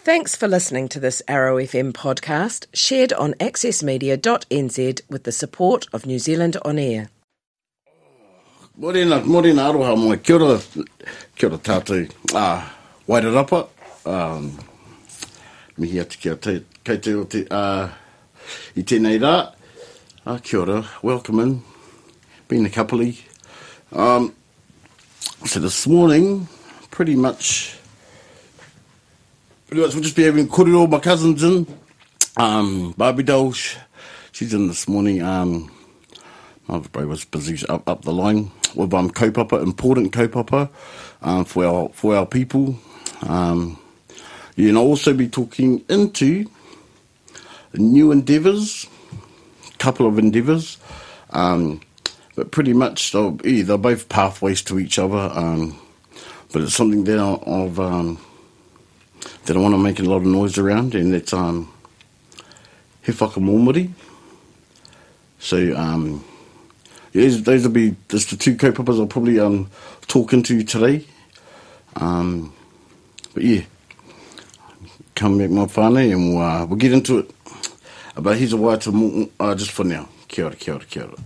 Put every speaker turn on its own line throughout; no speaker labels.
Thanks for listening to this Arrow FM podcast, shared on accessmedia.nz with the support of New Zealand On Air.
Morena aroha moe, kia ora tātou. Wairarapa, mihi atu kia kei te o te, I tēnei rā. Kia ora, welcome in. Been a coupley. So this morning, pretty much we'll just be having kōrero. My cousin's in. Barbie doll, she's in this morning. My brother was busy up the line with kaupapa, important kaupapa for our people. And I'll also be talking into new endeavours, couple of endeavours, but pretty much they're both pathways to each other. But it's something that I want to make a lot of noise around, and that's he whakamomori. So those will be just the two kaupapas I'll probably talk into today. But yeah, come back my whānau and we'll get into it. But here's a waiata just for now. Kia ora, kia ora, kia ora.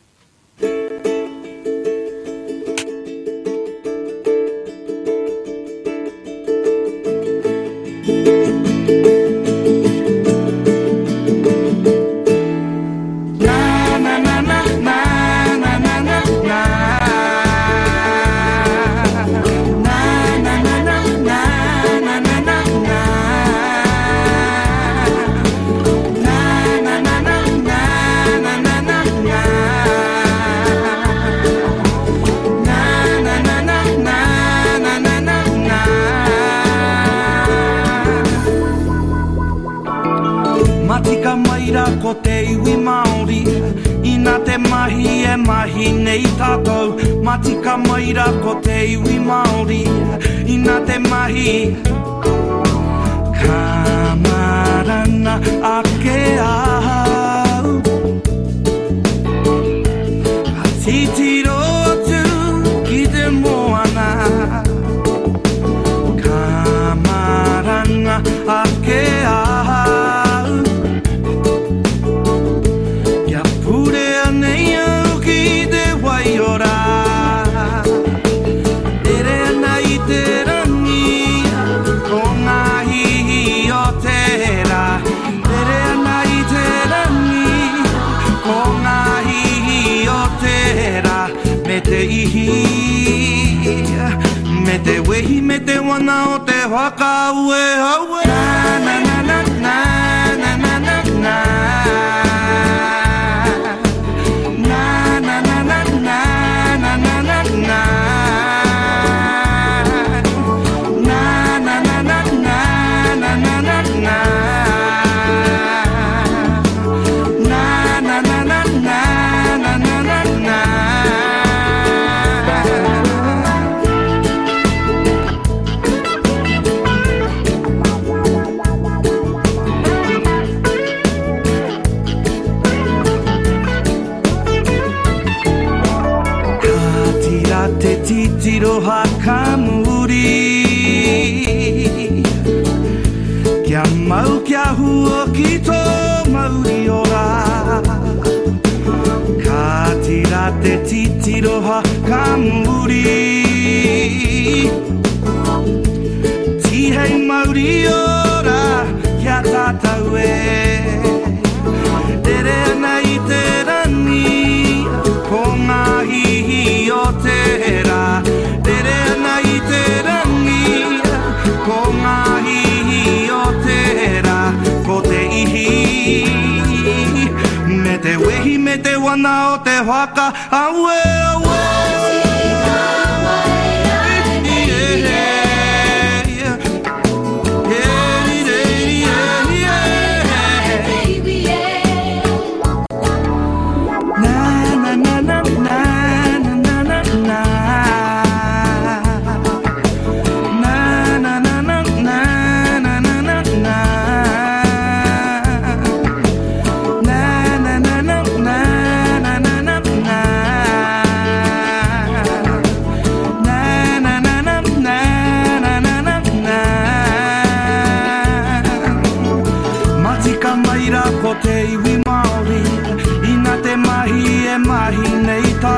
Ko te iwi Māori, ina te mahi e mahi nei tātou. Matika maira ko te iwi Māori, ina te mahi. Ka marana ake ahau, ka titiro atu ki te moana. Ka marana ake ahau, me te wehi, me te wana o te whaka ue haue. Na na na na na na na na na. Na na na na na na na na na. Na na na na na na na na na. Na na na na na na na na. Te titiro hakamuri, kia mau kia hua ki tō mauri ora. Ka tira te titiro hakamuri, tihei mauri ora kia tātou e. Tere ana I te rani, ko ngā hihi o te ra. Tere ana I te rangi, ko ngā hihi o te ra. Ko te ihi, me te wehi, me te wana o te whaka aue aue.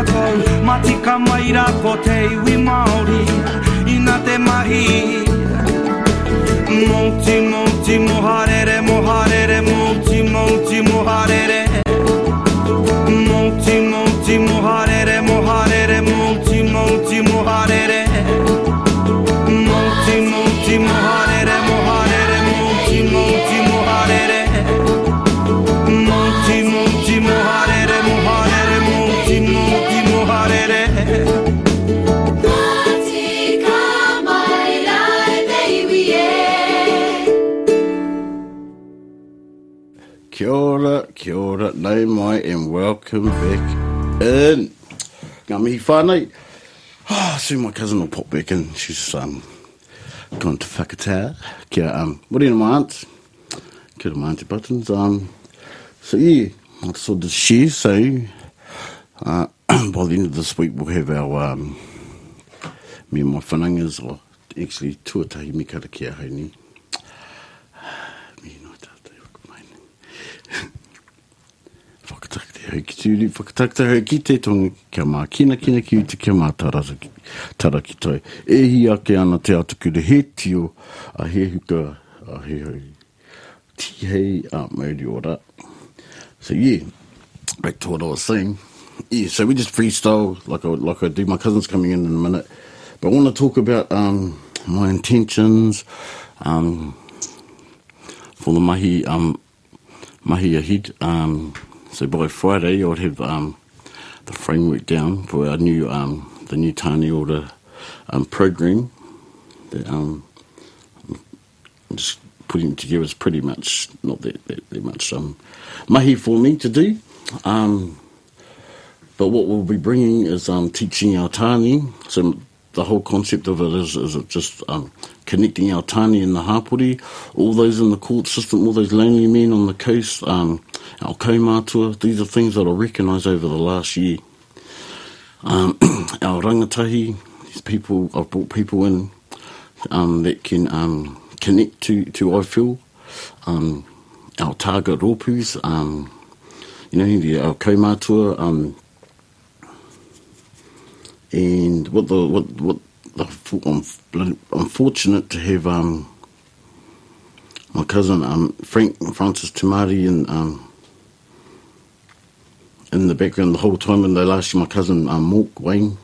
tātou matika mai rā ko te iwi Māori ina te mahi Mauti, mauti, moharere, moharere, mauti, mauti, moharere Mauti, mauti, moharere, moharere, mauti, mauti, moharere Mauti, mauti, moharere, moharere, mauti, mauti, moharere Mauti, mauti, moharere, moharere, mauti, mauti, moharere
Kia ora, nau mai, and welcome back in. Ngā mihi whānau. Soon my cousin will pop back in. She's gone to whakatau. Kia, what are my aunts? Kia ora, my auntie Buttons. So yeah, I just wanted to share. So, by the end of this week, we'll have our, me and my whanangas, or actually tuatahi me kara kia haini. Whakatakta hau ki te tonga kia mā kina ki uti kia mā taraki toi. E hi ake ana te atukura he tio a he huka a he hau tihei a mauri ora. So yeah, back to what I was saying. Yeah, so we just freestyle like I do. My cousin's coming in a minute. But I want to talk about my intentions for the mahi ahead. So by Friday, I'll have the framework down for our new the new Tāne Ora program that I'm just putting together. Is pretty much not that much mahi for me to do. But what we'll be bringing is teaching our tāne. So the whole concept of it is just connecting our tāne in the hapori, all those in the court system, all those lonely men on the coast, our kaumātua. These are things that I recognise over the last year. Our rangatahi, these people, I've brought people in that can connect to I feel, our target rōpus, our kaumātua, and I'm fortunate to have my cousin Francis Tamari in the background the whole time. And last year my cousin Mork Wayne.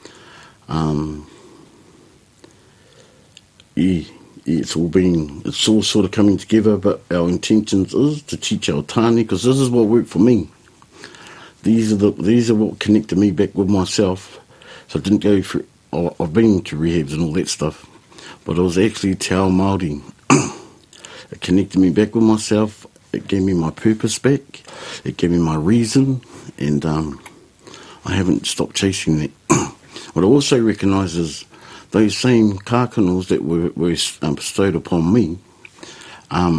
It's all sort of coming together. But our intentions is to teach our tāne, because this is what worked for me. These are what connected me back with myself. So I didn't go through. I've been to rehabs and all that stuff, but it was actually Te Ao Māori. It connected me back with myself. It gave me my purpose back. It gave me my reason, and I haven't stopped chasing that. What I also recognise is those same kākanos that were bestowed upon me. I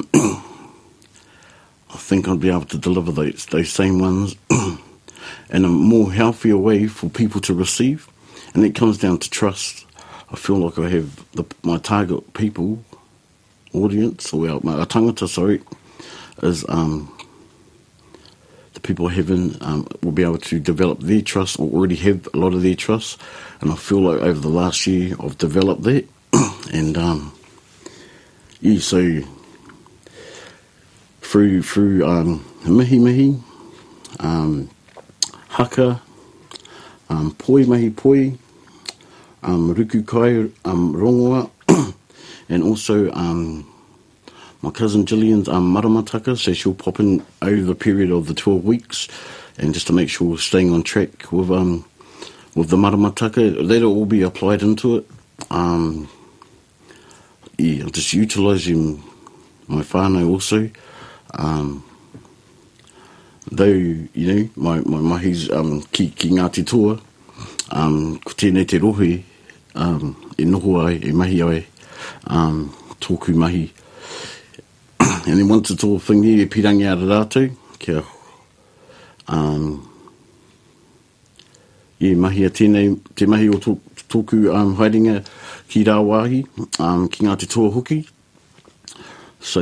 think I'd be able to deliver those same ones in a more healthier way for people to receive. And it comes down to trust. I feel like I have my target people, audience, or my tangata, is the people heaven will be able to develop their trust, or already have a lot of their trust. And I feel like over the last year I've developed that. And so through mihi, haka, poi mahi poi, ruku kai rongoa, and also my cousin Gillian's maramataka, so she'll pop in over the period of the 12 weeks, and just to make sure we're staying on track with the maramataka, that'll all be applied into it. I'm just utilising my whānau also. Though, my mahi's ki Ngāti Toa, ko tēnei te rohe, e noho ai, e mahi ai, tōku mahi. And then once it's all whingi, e pirangi ara rātou, kia mahi a tēnei, te mahi o tōku haerenga ki rā wāhi, ki Ngāti Toa hoki. So,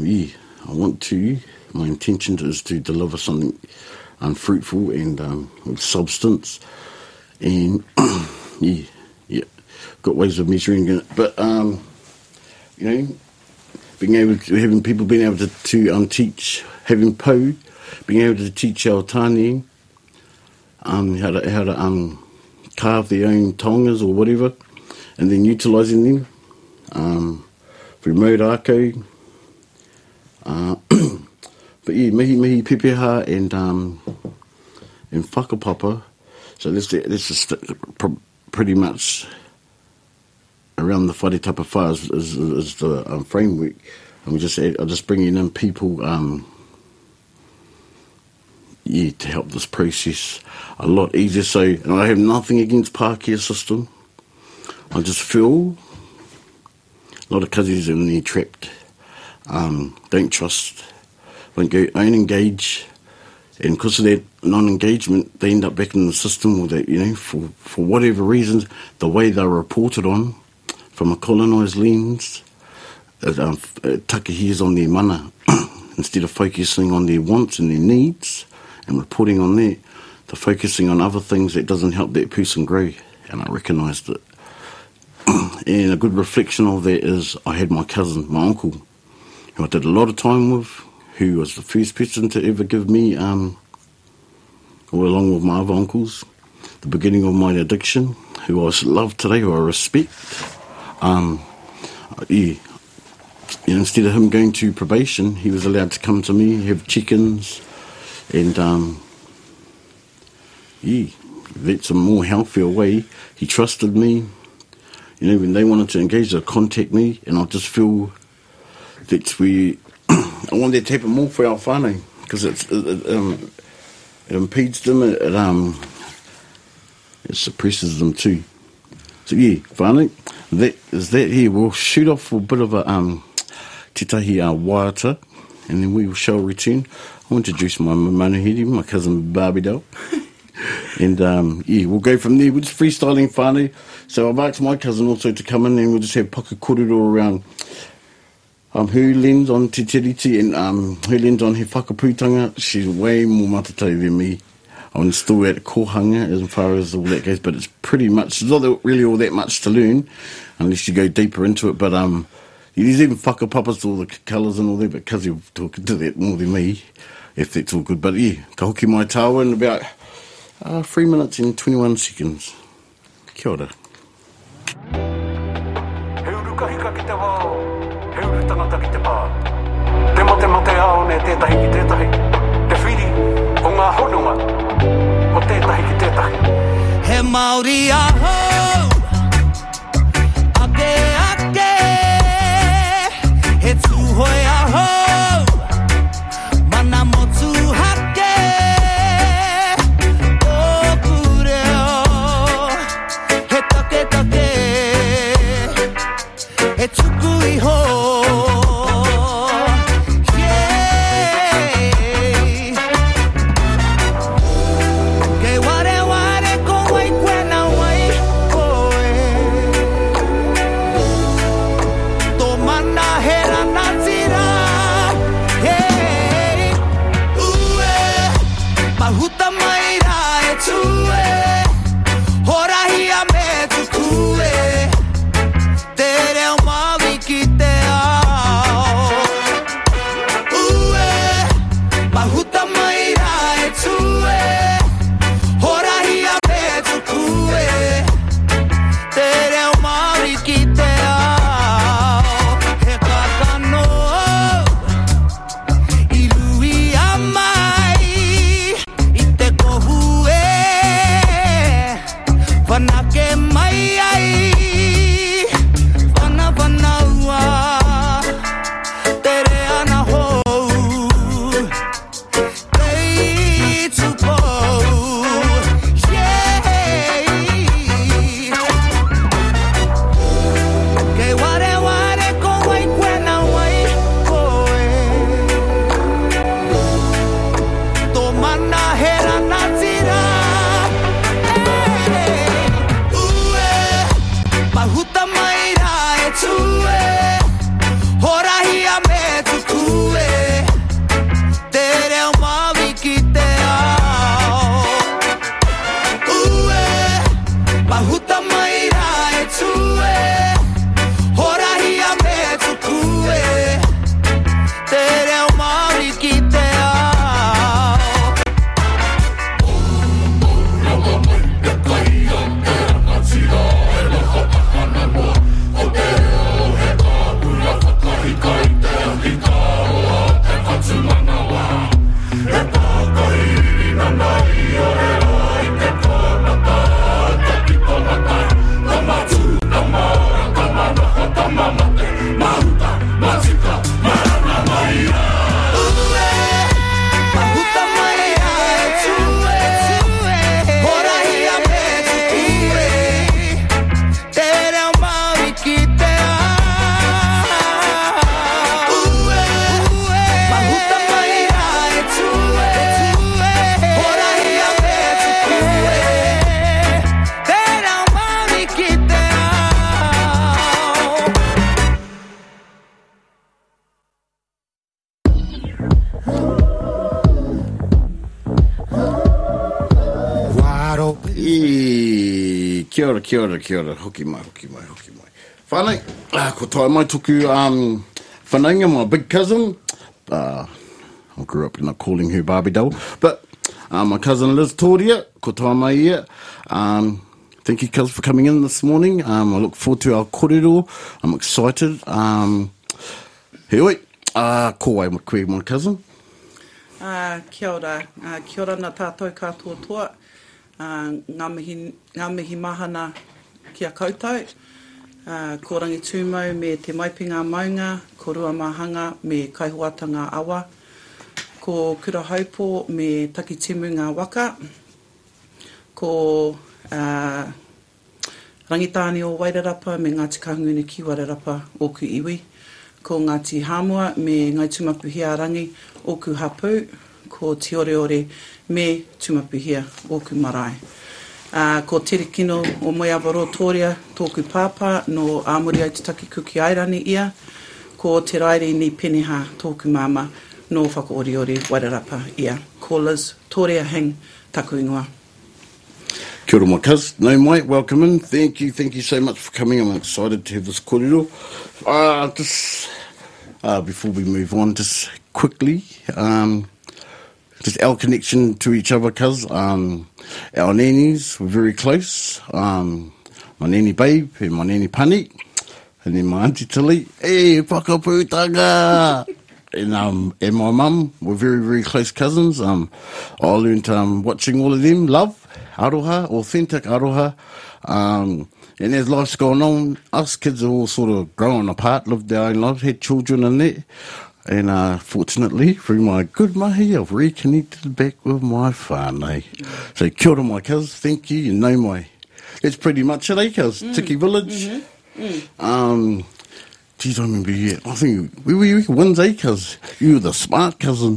my intention is to deliver something fruitful and with substance And yeah, got ways of measuring it. But, you know, having people being able to teach, having Pou, being able to teach our tāne, how to carve their own tongas or whatever, and then utilising them through Ako. But yeah, mihi pepeha and whakapapa. So that's just pretty much around the whare tapa whā is the framework. And I'm just bringing in people, to help this process a lot easier. So, and I have nothing against Pākehā system. I just feel a lot of kazis in there trapped. Don't trust, won't engage. And because of that non-engagement, they end up back in the system, or that, you know, for whatever reasons, the way they're reported on from a colonised lens, takahias on their mana, instead of focusing on their wants and their needs and reporting on that, they're focusing on other things that doesn't help that person grow. And I recognised it. And a good reflection of that is I had my cousin, my uncle, who I did a lot of time with, who was the first person to ever give me, along with my other uncles, the beginning of my addiction, who I love today, who I respect. Instead of him going to probation, he was allowed to come to me, have check-ins, and that's a more healthier way. He trusted me. You know, when they wanted to engage, they'd contact me, and I just feel that's where I want that to happen more for our whānau, because it impedes them, it suppresses them too. So yeah, whānau, that here. We'll shoot off for a bit of a titahi waiata, and then we shall return. I'll introduce my manuhiri, my cousin Barbie Doll. And we'll go from there. We're just freestyling whānau. So I've asked my cousin also to come in, and we'll just have paka korero around her lens on te tiriti and her lens on her whakapūtanga. She's way more matatau than me. I'm still at kohanga as far as all that goes, but it's pretty much, there's not really all that much to learn unless you go deeper into it. But there's even whakapapas, all the colours and all that, but Kazi will talk to that more than me, if that's all good. But yeah, ka hoki mai tāua in about 3 minutes and 21 seconds. Kia ora.
He uru kahika ki te wao, he uru tangata ki te pā. Te mate ao ne tētahi ki tētahi. Te whiri o ngā hononga, o tētahi ki tētahi. He Māori aho, ake, he tūhoi aho, mana motu hake, o pureo, he take, he tuku iho.
Kia ora, hoki mai. Whānei, ko tai mai tuku, whanainga, my big cousin. I grew up calling her Barbie doll. But my cousin Liz Toria, ko tai mai ia. Thank you, cuz, for coming in this morning. I look forward to our kōrero. I'm excited. Heoi, ko wai koe, my cousin.
Kia ora nā tātou katoa toa. Ngā mihi mahana kia koutou. Ko rangi tūmau me te maipinga maunga, ko rua mahanga me kaihuatanga awa, ko kura haupo me takitimu ngā waka, ko rangitāne o Wairarapa me Ngāti Kahungunu ki Wairarapa o ku iwi, ko Ngāti Hāmua me Ngai Tumapuhia rangi o ku hapu, ko Te Oreore me Tumapuhia o ku marae. Ko Tere Kino o Moeawaro Toria tōku pāpā no Āmuri Aitutaki Kuki Airani ia, ko Te Rairi ni Peneha tōku māma no Whakaoriori Wairarapa ia. Ko Liz Toria Hing taku ingoa.
Kia ora, my cuz. No mai, welcome in. Thank you so much for coming. I'm excited to have this kōrero. Before we move on, just quickly, just our connection to each other, cuz. Our nannies were very close. My nanny Babe and my nanny Pani, and then my auntie Tilly. Hey, whakapūtanga! And my mum were very, very close cousins. I learned watching all of them, love, aroha, authentic aroha. And as life's gone on, us kids are all sort of growing apart, lived our own lives, had children and that. And fortunately, through my good mahi, I've reconnected back with my whānei. So kia ora, my cuz, thank you, and no mai. That's pretty much it, cuz? Tiki Village. Geez, I remember you. I think we were wins, cuz? You were the smart cousin.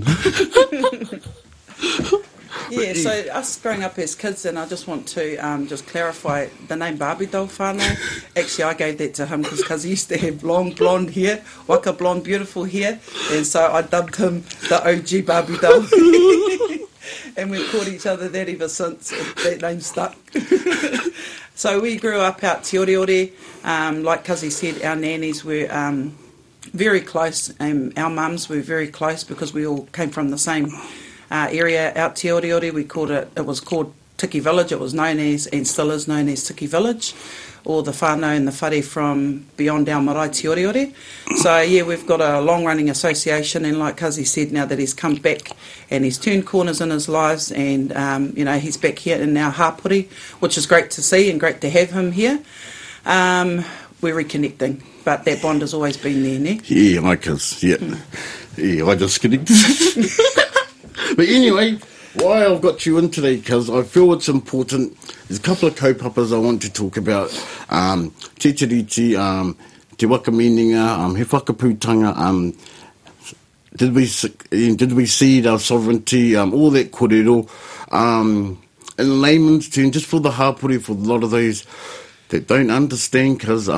Yeah, so us growing up as kids, and I just want to just clarify the name Barbie doll whānau. Actually, I gave that to him because he used to have long blonde hair, waka blonde, beautiful hair, and so I dubbed him the OG Barbie doll. And we've called each other that ever since. That name stuck. So we grew up out Te Oreore. Like Cuzzy said, our nannies were very close, and our mums were very close because we all came from the same area out Te Oreore. It was called Tiki Village. It was known as, and still is known as, Tiki Village, or the whānau and the whare from beyond our marae Te Oreore. So yeah, we've got a long-running association, and like Cuzzy said, now that he's come back and he's turned corners in his lives, and he's back here in our hapori, which is great to see and great to have him here. We're reconnecting, but that bond has always been there, ne?
Yeah, my cuz, yeah. Yeah, I just kidding. But anyway, why I've got you in today, because I feel it's important. There's a couple of kaupapas I want to talk about. Te tiriti, te waka meaninga, he whakapūtanga, did we cede our sovereignty, all that kōrero. In layman's terms, just for the hapori, for a lot of those that don't understand, because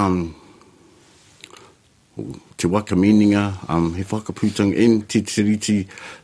te waka meaninga, he whakapūtanga, and te tiriti,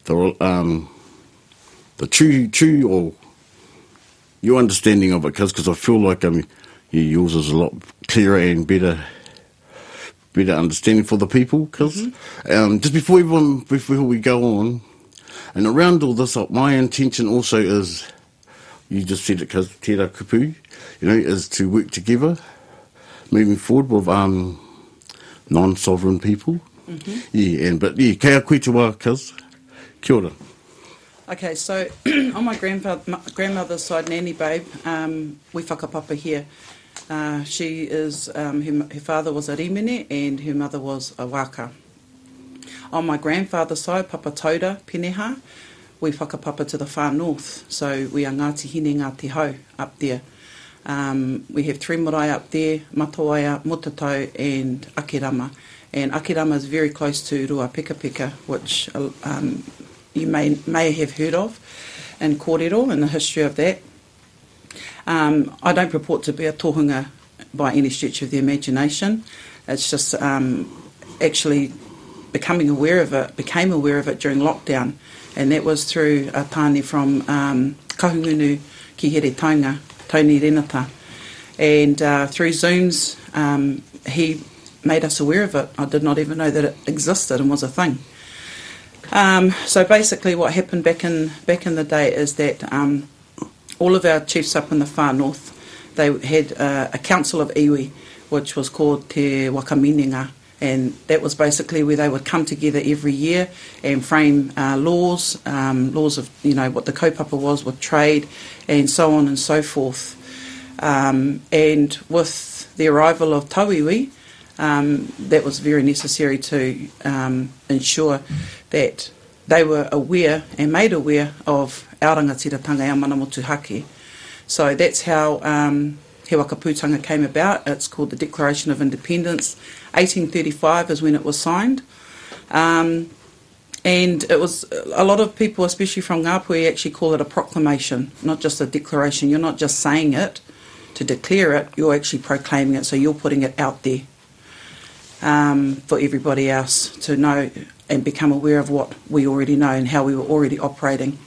the true or your understanding of it, because I feel like yours is a lot clearer and better understanding for the people. Because just before we go on, and around all this, my intention also is, you just said it, because tērā kupu, is to work together, moving forward with non-sovereign people. But kei a koe te wā, cuz. Kia ora.
Okay, so on my grandmother's side, Nanny Babe, we whakapapa here. She is, her father was a rimene and her mother was a waka. On my grandfather's side, Papa Tauda, Peneha, we whakapapa to the far north. So we are Ngāti Hine, Ngāti Hau up there. We have three marae up there, Matawaia, Motatau and Akirama. And Akirama is very close to Rua Peka Peka, which you may have heard of in kōrero and the history of that. I don't purport to be a tohunga by any stretch of the imagination. It's just actually became aware of it during lockdown, and that was through a tāne from Kahungunu ki here taunga, Tauni Renata. And through Zooms, he made us aware of it. I did not even know that it existed and was a thing. So basically what happened back in the day is that all of our chiefs up in the far north, they had a council of iwi, which was called Te Wakaminenga, and that was basically where they would come together every year and frame laws of, you know, what the kaupapa was with trade and so on and so forth. And with the arrival of tauiwi, that was very necessary to ensure that they were aware and made aware of our rangatiratanga, our mana motu hake. So that's how He Waka-Putanga came about. It's called the Declaration of Independence. 1835 is when it was signed. And it was, a lot of people, especially from Ngāpuhi, actually call it a proclamation, not just a declaration. You're not just saying it to declare it, you're actually proclaiming it, so you're putting it out there for everybody else to know and become aware of what we already know and how we were already operating.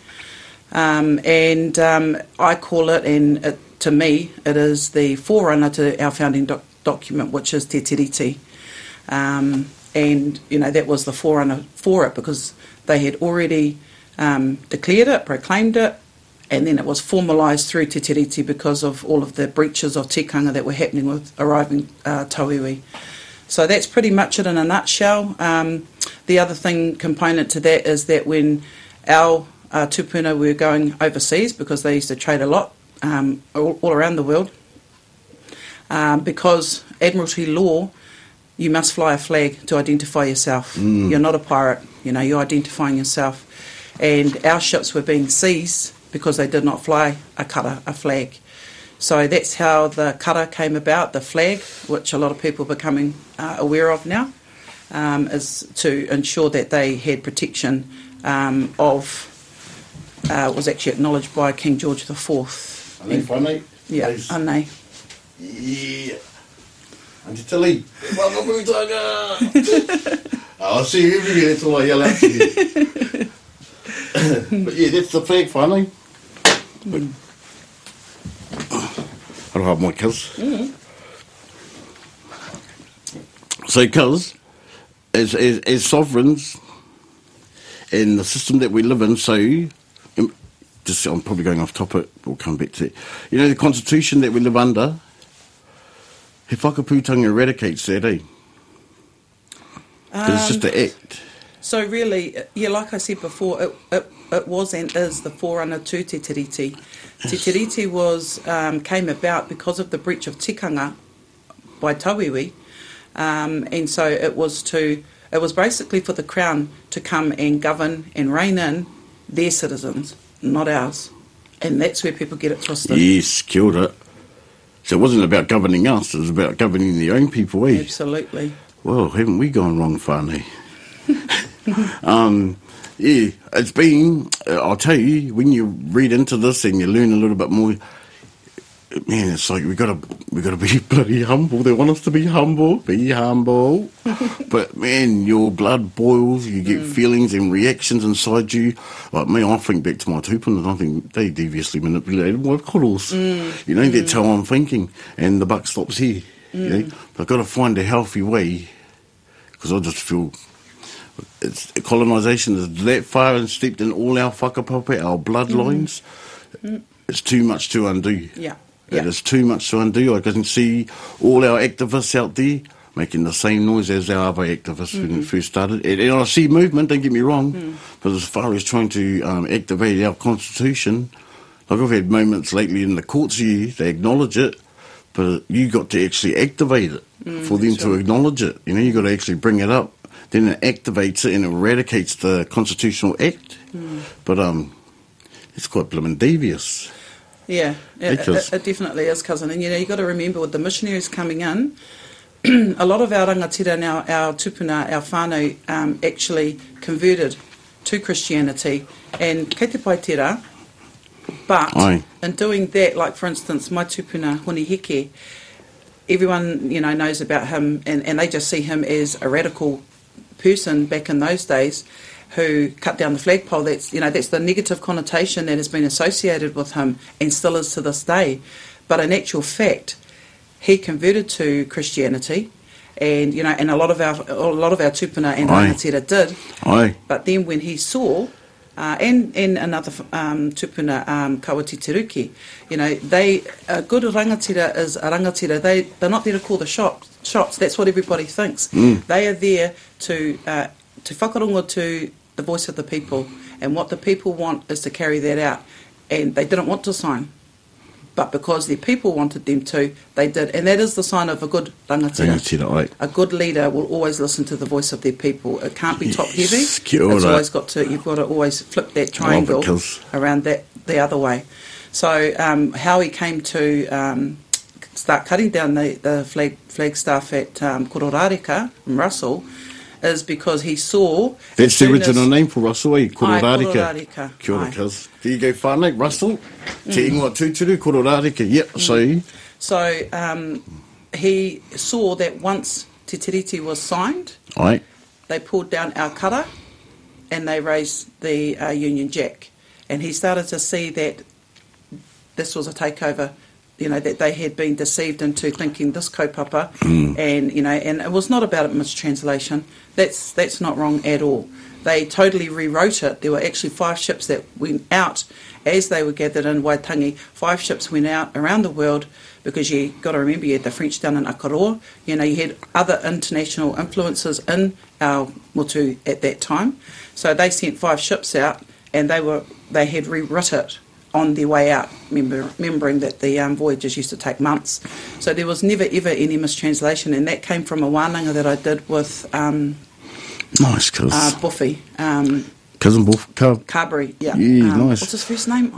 I call it, and to me, it is the forerunner to our founding document, which is Te Tiriti. And, you know, that was the forerunner for it because they had already declared it, proclaimed it, and then it was formalised through Te Tiriti because of all of the breaches of tikanga that were happening with arriving tauiwi. So that's pretty much it in a nutshell. The other component to that is that when our tupuna were going overseas, because they used to trade a lot all around the world, because Admiralty law, you must fly a flag to identify yourself. You're not a pirate, you know, you're identifying yourself. And our ships were being seized because they did not fly a kara, a flag. So that's how the kara came about, the flag, which a lot of people are becoming aware of now, is to ensure that they had protection was actually acknowledged by King George IV.
Anei whanei?
Yeah, anei.
Yeah. Auntie Tilly, Waka-Putanga! I'll see you everywhere, that's all I yell out to you. But yeah, that's the flag, whanei. I don't have my cuz. So, cuz, as sovereigns in the system that we live in, so, I'm probably going off topic, we'll come back to it. You know, the constitution that we live under, he Whakaputanga eradicates that, eh? It's just an act.
So really, yeah, like I said before, it was and is the forerunner to Te Tiriti. Te Tiriti came about because of the breach of tikanga by tauiwi, and so it was basically for the Crown to come and govern and rein in their citizens, not ours. And that's where people get it twisted.
Yes, kia ora. So it wasn't about governing us, it was about governing their own people, eh?
Absolutely.
Well, haven't we gone wrong, whānei? Yeah, it's been, I'll tell you, when you read into this and you learn a little bit more, man, it's like we gotta be bloody humble. They want us to be humble. But man, your blood boils. You get feelings and reactions inside you. Like me, I think back to my tupuna and I think they deviously manipulated my corals. You know, that's how I'm thinking. And the buck stops here. You know? But I've got to find a healthy way because I just feel colonisation is that far and steeped in all our whakapapa, our bloodlines. It's too much to undo.
Yeah.
It is too much to undo. I can see all our activists out there making the same noise as our other activists when it first started. And I see movement, don't get me wrong, but as far as trying to activate our constitution, like I've had moments lately in the courts here, they acknowledge it, but you got to actually activate it for them to acknowledge it. You know, you got to actually bring it up. Then it activates it and eradicates the constitutional act. But it's quite blooming devious.
Yeah, it definitely is, cousin. And, you know, you've got to remember with the missionaries coming in, a lot of our rangatira now, our tupuna, our whānau, actually converted to Christianity. And kei te pai tērā, but in doing that, like, for instance, my tupuna, Honi Heke, everyone, you know, knows about him and they just see him as a radical person back in those days who cut down the flagpole. That's the negative connotation that has been associated with him and still is to this day. But in actual fact, he converted to Christianity, and and a lot of our tupuna and
Aye.
rangatira did.
Aye.
But then when he saw, and another tupuna, Kawati Teruki, a good rangatira is a rangatira. They're not there to call the shots. That's what everybody thinks. They are there to whakarongo to the voice of the people, and what the people want is to carry that out. And they didn't want to sign, but because their people wanted them to, they did. And that is the sign of a good rangatira.
Rangatira, aye.
A good leader will always listen to the voice of their people. It can't be top heavy.
Kia ora.
It's always you've got to always flip that triangle around that the other way. So how he came to start cutting down the flagstaff at Kororareka in Russell is because he saw...
That's the original name for Russell, Kororareka.
Kororareka.
Kia ora, cuz. There you go, whānau, Russell. Te ingoa tūturu, Kororareka. Yep,
So he saw that once Te Tiriti was signed,
Aye.
they pulled down our kara and they raised the Union Jack. And he started to see that this was a takeover, that they had been deceived into thinking this kaupapa, and it was not about a mistranslation. That's not wrong at all. They totally rewrote it. There were actually 5 ships that went out as they were gathered in Waitangi. 5 ships went out around the world because you got to remember you had the French down in Akaroa. You had other international influences in our motu at that time. So they sent 5 ships out, and they had rewrit it on their way out, remembering that the voyages used to take months. So there was never ever any mistranslation, and that came from a wānanga that I did with
Nice, cuz.
Buffy.
Cousin Buff,
Carberry, yeah.
Yeah, nice.
What's his first name?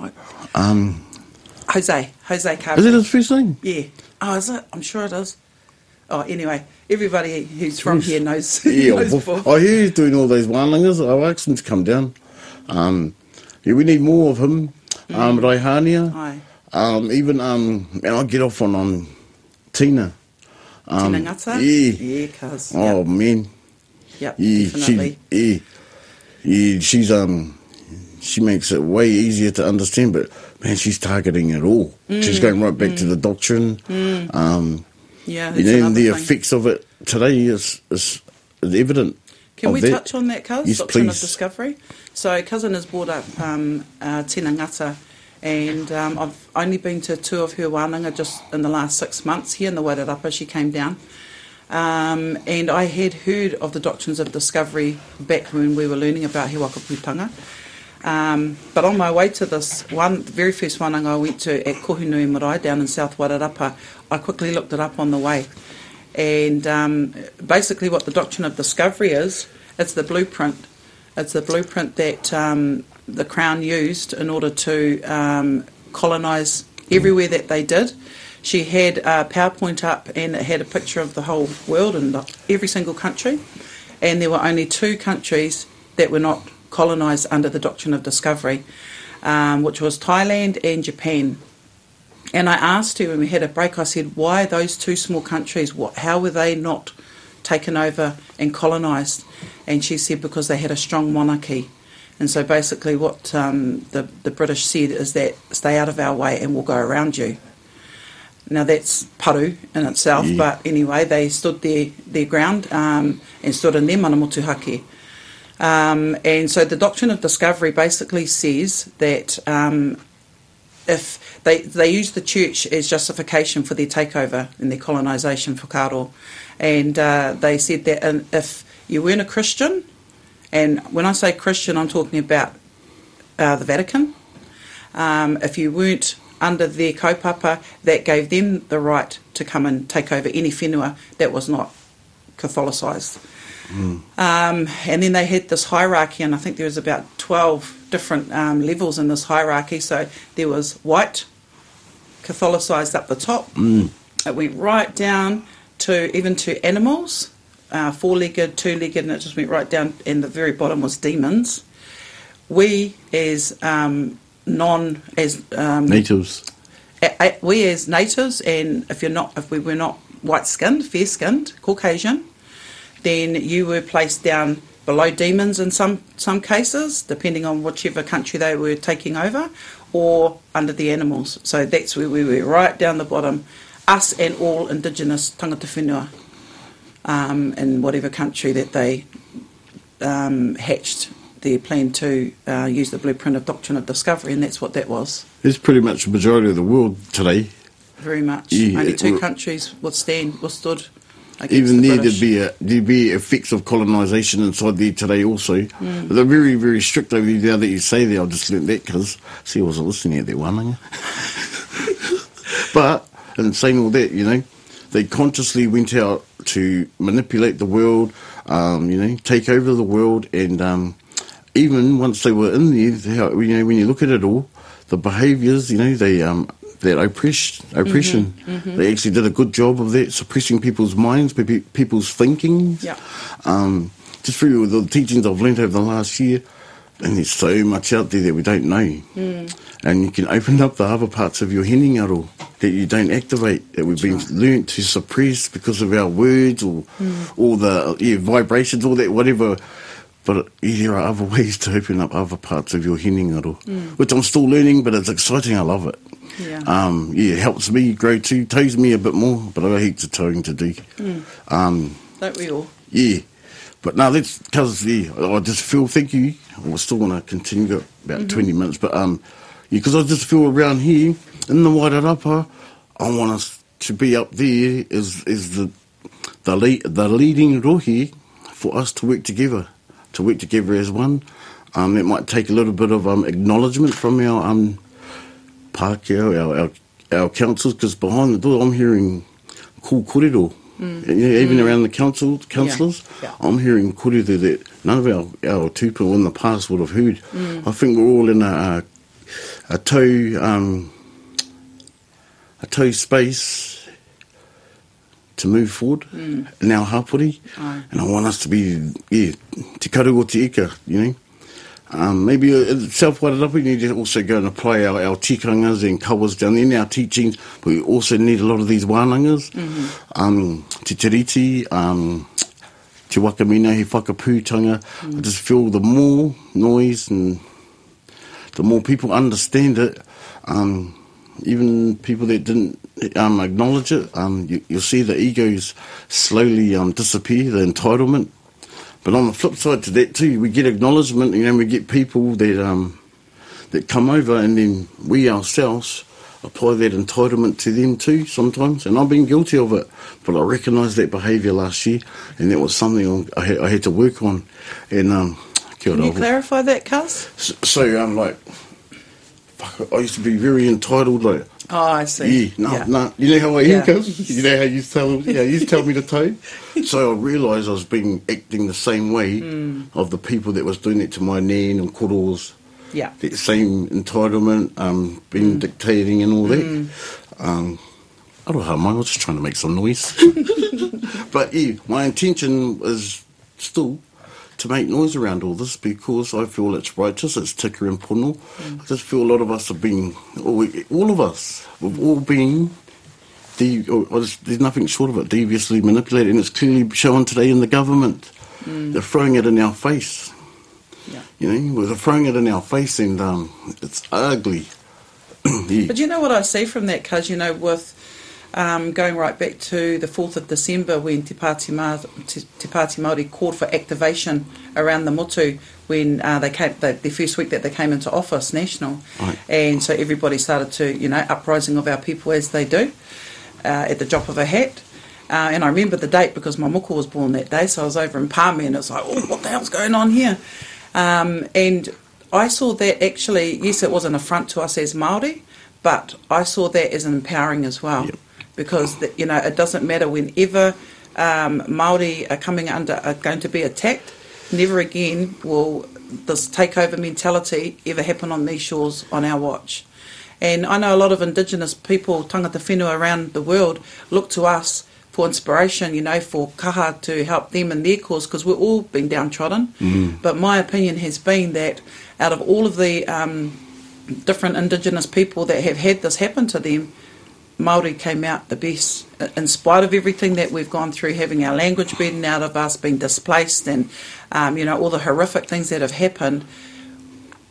Jose Carberry.
Is it his first name?
Yeah. Oh, is it? I'm sure it is. Oh, anyway, everybody who's from here knows.
Yeah,
knows Buff.
I hear he's doing all those wānangas. I'll ask him to come down. We need more of him. Raihania.
Aye.
Even, and I get off on Tina.
Tina Ngata?
Yeah.
Yeah, cuz.
Oh,
Yep.
man.
Yep,
Yeah,
definitely.
she's she makes it way easier to understand, but man, she's targeting it all. She's going right back to the doctrine.
Yeah, that's
And
another
the
thing.
effects of it today is evident.
Can we
that.
touch on that, cuz?
Yes,
Doctrine of
please.
Discovery. So, cousin has brought up Tina Ngata, and I've only been to 2 of her wānanga just in the last 6 months here in the Wairarapa. She came down. And I had heard of the doctrines of discovery back when we were learning about He Waka Pūtanga. But on my way to this the very first wānanga I went to at Kohunui Marae down in South Wairarapa, I quickly looked it up on the way. And basically what the doctrine of discovery is, it's the blueprint. It's the blueprint that the Crown used in order to colonise everywhere that they did. She had a PowerPoint up and it had a picture of the whole world and every single country. And there were only 2 countries that were not colonised under the doctrine of discovery, which was Thailand and Japan. And I asked her when we had a break, I said, why those 2 small countries? How were they not taken over and colonised? And she said because they had a strong monarchy. And so basically what the British said is that stay out of our way and we'll go around you. Now that's paru in itself, but anyway, they stood their ground and stood in their mana motuhake. And so the doctrine of discovery basically says that if they use the church as justification for their takeover and their colonisation for Karo, and they said that if you weren't a Christian, and when I say Christian, I'm talking about the Vatican, if you weren't under their kaupapa, that gave them the right to come and take over any whenua that was not Catholicised. And then they had this hierarchy, and I think there was about 12 different levels in this hierarchy. So there was white, Catholicised up the top. It went right down to even to animals, 4-legged, 2-legged, and it just went right down, and the very bottom was demons. We as
natives.
We as natives, and if we were not white-skinned, fair-skinned, Caucasian, then you were placed down below demons in some cases, depending on whichever country they were taking over, or under the animals. So that's where we were, right down the bottom, us and all Indigenous tangata whenua in whatever country that they hatched their plan to use the blueprint of doctrine of discovery, and that's what that was.
It's pretty much the majority of the world today.
Very much.
Yeah,
Only 2 countries withstood against
even
the
there,
British.
there'd be effects of colonisation inside there today also. But they're very, very strict over there. Now that you say that, I just learnt that because, see, I wasn't listening at that one. But, and saying all that, you know, they consciously went out to manipulate the world, you know, take over the world, and even once they were in there, you know, when you look at it all, the behaviours, you know, that oppression. They actually did a good job of that, suppressing people's minds, people's thinking.
Yeah.
Just through the teachings I've learnt over the last year, and there's so much out there that we don't know. And you can open up the other parts of your heningaro that you don't activate, that we've been learnt to suppress because of our words or all the vibrations, all that, whatever. But there are other ways to open up other parts of your heningaro, which I'm still learning, but it's exciting. I love it.
Yeah.
It helps me grow too, toes me a bit more, but I got heaps of towing to do.
Don't we all?
Yeah. But no, that's because I just feel, thank you, I still want to continue, got about 20 minutes, but because I just feel around here, in the Wairarapa, I want us to be up there is the leading rohi for us to work together as one. It might take a little bit of acknowledgement from our Pākehā, our councils, because behind the door I'm hearing ko korero. Even around the councillors, I'm hearing korero that none of our tūpuna in the past would have heard. I think we're all in a toe space to move forward in our hapori. And I want us to be, te karu o te ika, you know. Maybe South Wairarapa, we need to also go and apply our tikangas and kawas down there in our teachings, but we also need a lot of these wānangas. Te tiriti, te wakamina, he whakapūtanga. I just feel the more noise and the more people understand it, even people that didn't acknowledge it, you'll see the egos slowly disappear, the entitlement. But on the flip side to that too, we get acknowledgement, you know, we get people that come over, and then we ourselves apply that entitlement to them too sometimes. And I've been guilty of it, but I recognised that behaviour last year, and that was something I had to work on. And
Can you clarify that, Cuz?
So like, fuck, I used to be very entitled, like.
Oh, I see.
Yeah, no. You know how I am, Cuz? You know how you used to tell me to toe? So I realised I was acting the same way of the people that was doing it to my nan and koros.
Yeah.
That same entitlement, being dictating and all that. I don't know, I was just trying to make some noise. But yeah, my intention is still to make noise around all this because I feel it's righteous, it's tika and pono. I just feel a lot of us have been, all of us, we've all been, there's nothing short of it, deviously manipulated, and it's clearly shown today in the government. They're throwing it in our face.
Yeah.
You know, they're throwing it in our face, and it's ugly.
But you know what I see from that, Cuz, you know, with going right back to the 4th of December when Te Pāti Māori called for activation around the motu when they came, the first week that they came into office, national.
Right.
And so everybody started to, you know, uprising of our people as they do, at the drop of a hat. And I remember the date because my moko was born that day, so I was over in Pāme and it was like, oh, what the hell's going on here? And I saw that actually, yes, it was an affront to us as Māori, but I saw that as empowering as well.
Yep.
Because, you know, it doesn't matter whenever Māori are going to be attacked, never again will this takeover mentality ever happen on these shores on our watch. And I know a lot of Indigenous people, tangata whenua around the world, look to us for inspiration, you know, for kaha to help them in their cause, because we're all been downtrodden. But my opinion has been that out of all of the different Indigenous people that have had this happen to them, Māori came out the best, in spite of everything that we've gone through, having our language beaten out of us, being displaced, and you know, all the horrific things that have happened.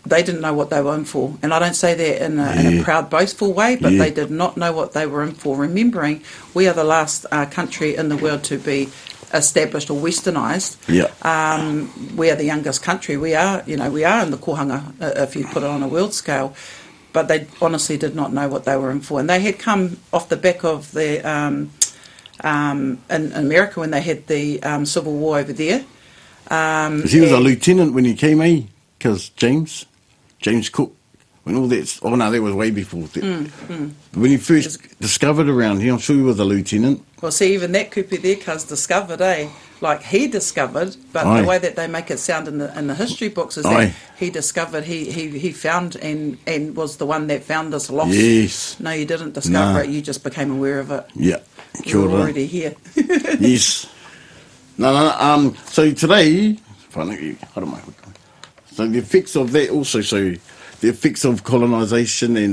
they didn't know what they were in for. And I don't say that in a proud, boastful way, but they did not know what they were in for. Remembering, we are the last country in the world to be established or westernised. We are the youngest country. We are in the kohanga, if you put it on a world scale. But they honestly did not know what they were in for. And they had come off the back of the in America when they had the Civil War over there.
Because he was a lieutenant when he came, because James Cook, when all that... Oh, no, that was way before that. When he first discovered around here, I'm sure he was a lieutenant.
Well, see, even that kupu there, cuz discovered, like he discovered, but the way that they make it sound in the history books is that he discovered, he found and was the one that found this loss.
Yes.
No, you didn't discover it, you just became aware of it.
Yeah.
You were already here.
Yes. No. So today, so the effects of that also, so the effects of colonisation and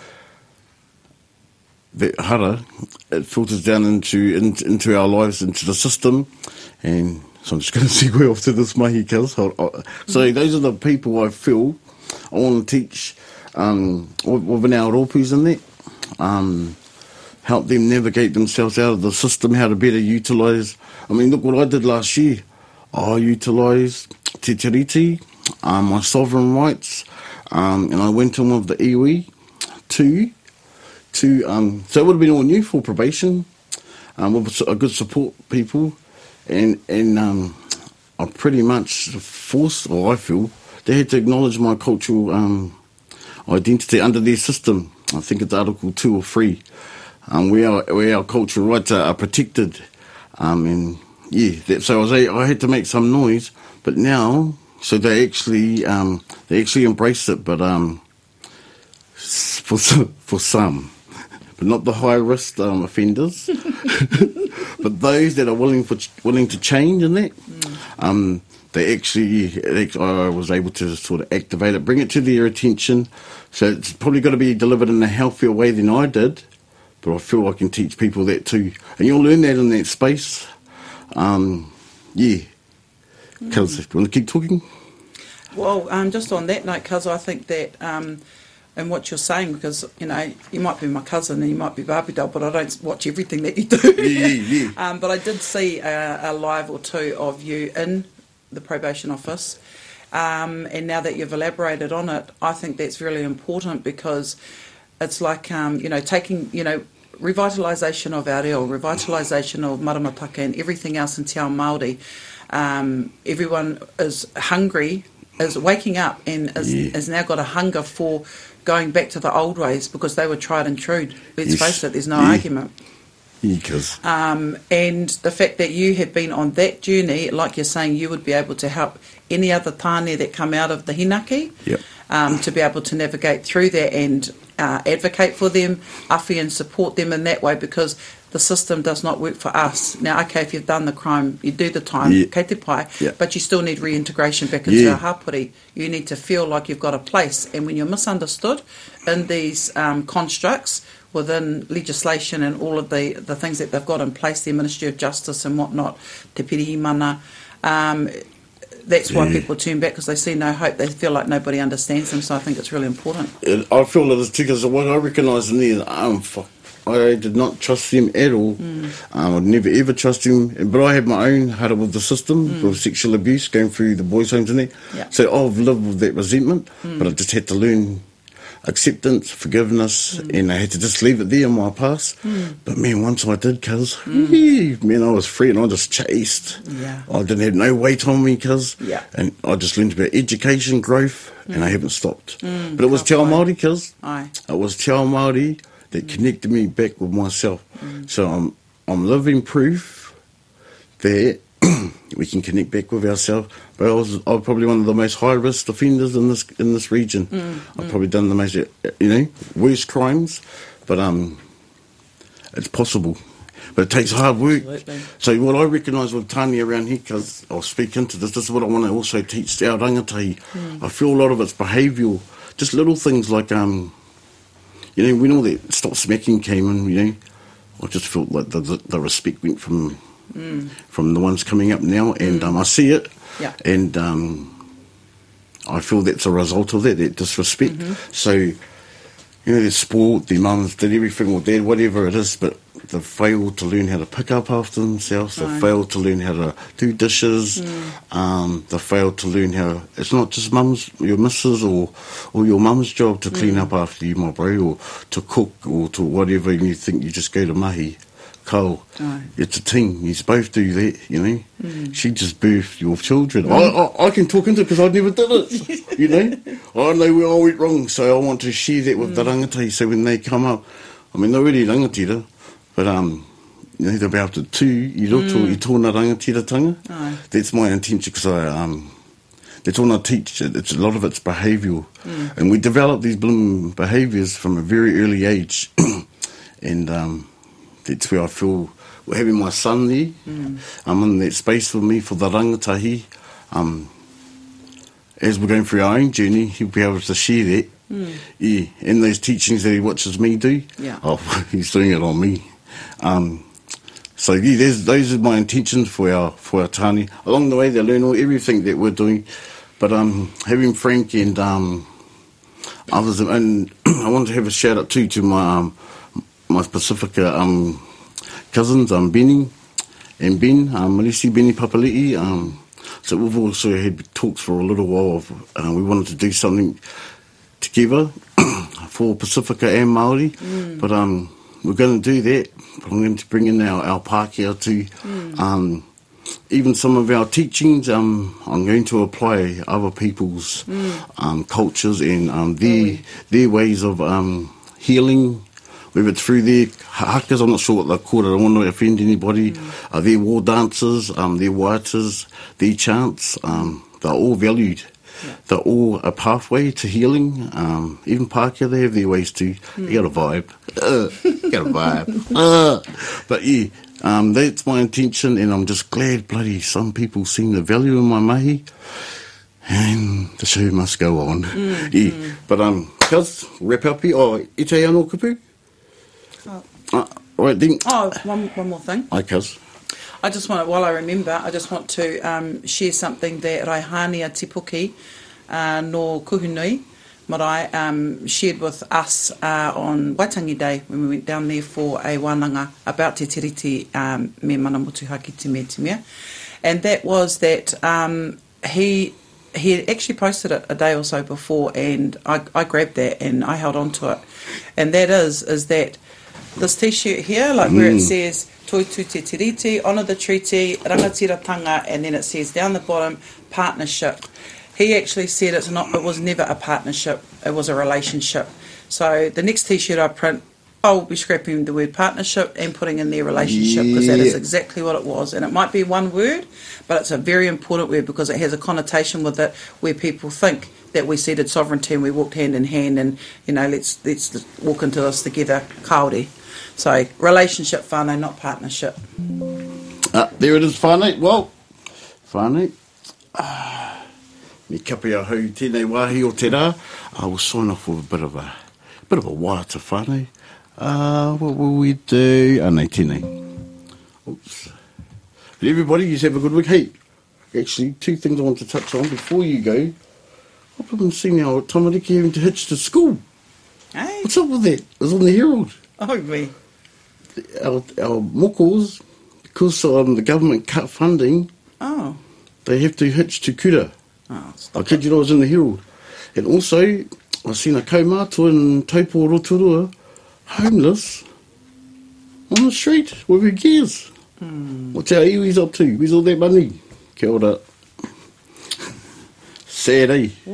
that hara, it filters down into our lives, into the system, and so I'm just going to segue off to this mahi, cuz. So those are the people I feel I want to teach within our ropus in that. Help them navigate themselves out of the system, how to better utilise. I mean, look what I did last year. I utilised Te Tiriti, my sovereign rights, and I went in with the iwi to so it would have been all new for probation, with a good support people, and I pretty much forced, or I feel, they had to acknowledge my cultural identity under their system. I think it's Article 2 or 3. Where our cultural rights are protected, and so I had to make some noise, but now, so they actually embraced it, but for some, but not the high risk offenders, but those that are willing to change in that, I was able to sort of activate it, bring it to their attention. So it's probably got to be delivered in a healthier way than I did. But I feel I can teach people that too. And you'll learn that in that space. Because, do you want to keep talking?
Well, just on that note, cuz I think that, and what you're saying, because, you might be my cousin and you might be Barbie doll, but I don't watch everything that you do. But I did see a live or two of you in the probation office. And now that you've elaborated on it, I think that's really important, because it's like, taking, revitalisation of our reo, revitalisation of maramataka and everything else in Te Ao Māori. Everyone is hungry, is waking up and has now got a hunger for going back to the old ways, because they were tried and true. Let's face it, there's no argument. And the fact that you have been on that journey, like you're saying, you would be able to help any other tāne that come out of the hinaki, to be able to navigate through that and advocate for them, awhi, and support them in that way, because the system does not work for us. Now, okay, if you've done the crime, you do the time, kei te pai, but you still need reintegration back into our hapori. You need to feel like you've got a place. And when you're misunderstood in these constructs within legislation and all of the things that they've got in place, the Ministry of Justice and whatnot, te pirihimana, that's why people turn back, because they see no hope. They feel like nobody understands them, so I think it's really important.
I feel it is too, because what I recognise in there, I did not trust them at all. I would never ever trust them. But I had my own hara with the system, with sexual abuse, going through the boys' homes and that. So I've lived with that resentment, but I just had to learn acceptance, forgiveness, and I had to just leave it there in my past. But man, once I did, cuz, man, I was free and I just chased. I didn't have no weight on me, cuz. And I just learned about education, growth, and I haven't stopped. But it was Te Ao Māori, cuz. It was Te Ao Māori that connected me back with myself. So I'm living proof that we can connect back with ourselves. But I was probably one of the most high risk offenders in this region. I've probably done the most, worst crimes, but it's possible. But it takes hard work. So what I recognise with Tāne around here, because I'll speak into this is what I want to also teach our rangatahi. I feel a lot of it's behavioural, just little things like, when all that stop smacking came in, I just felt like the respect went from the ones coming up now, and I see it, and I feel that's a result of that disrespect. So, you know, they're spoiled, their mums did everything, or dad, whatever it is, but they fail to learn how to pick up after themselves, they fail to learn how to do dishes, they fail to learn how, it's not just mum's, your missus or your mum's job to clean up after you, my bro, or to cook, or to whatever, and you think you just go to mahi. Cole, it's a team. You both do that, you know. She just birthed your children. I can talk into it because I never did it, you know. I know where I went wrong, so I want to share that with the rangatai. So when they come up, I mean, they're already rangatira, but you know, they're about to tū, I roto I tōna rangatiratanga. That's my intention, because that's all I teach. It's a lot of it's behavioural, and we develop these bloom behaviours from a very early age, and that's where I feel we're having my son there. I'm in that space for me for the rangatahi. As we're going through our own journey, he'll be able to share that. Yeah, and those teachings that he watches me do.
Yeah.
Oh, he's doing it on me. So yeah, those are my intentions for our tāne. Along the way, they learn everything that we're doing. But having Frank and others, and I want to have a shout out too to my Pacifica cousins, Benny and Ben, Malisi, Benny Papali'i. So we've also had talks for a little while of we wanted to do something together for Pacifica and Māori, but we're going to do that. I'm going to bring in our Pākehā too. Even some of our teachings, I'm going to apply other people's cultures and their ways of healing, whether it's through their hakas. I'm not sure what they're called. I don't want to offend anybody. Their war dances, their waitas, their chants, they're all valued. Yeah. They're all a pathway to healing. Even Pākehā, they have their ways too. You got a vibe. But yeah, that's my intention, and I'm just glad bloody some people seem to value in my mahi, and the show must go on. Yeah. But cuz, wrap up here. Oh, ite anō kupu? Right then.
Oh, one more thing.
Hi, cuz.
I just want, while I remember, I just want to share something that Raihānea Tipuki no Kuhunui Marae shared with us on Waitangi Day when we went down there for a wānanga about Te Tiriti me mana motuhaki te mea te mea. And that was that he had actually posted it a day or so before, and I grabbed that and I held on to it. And that is that this T-shirt here, like where it says Toitu Te Tiriti, honour the treaty, rangatiratanga, and then it says down the bottom, partnership. He actually said it was never a partnership, it was a relationship. So the next T-shirt I print, I'll be scrapping the word partnership and putting in their relationship, because that is exactly what it was. And it might be one word, but it's a very important word because it has a connotation with it where people think that we ceded sovereignty and we walked hand in hand and, you know, let's walk into this together, kaore. So, relationship, whānau, not partnership.
There it is, whānau. Well, whānau, me kapia hau tēnei wāhi o te rā. We'll sign off with a bit of a wāta whānau. What will we do? Nei, tēnei. Oops. But everybody, you have a good week. Hey, actually, two things I want to touch on before you go. I've been seeing our tamariki having to hitch to school.
Hey.
What's up with that? It was on the Herald.
Oh, me.
Our mokos, because the government cut funding, they have to hitch to kura. I kid you, I was in the Herald. And also, I seen a kaumātua in Taupo Rotorua, homeless, on the street with her gears. What's our iwi's up to? Where's all that money? Kia ora. Sad, eh?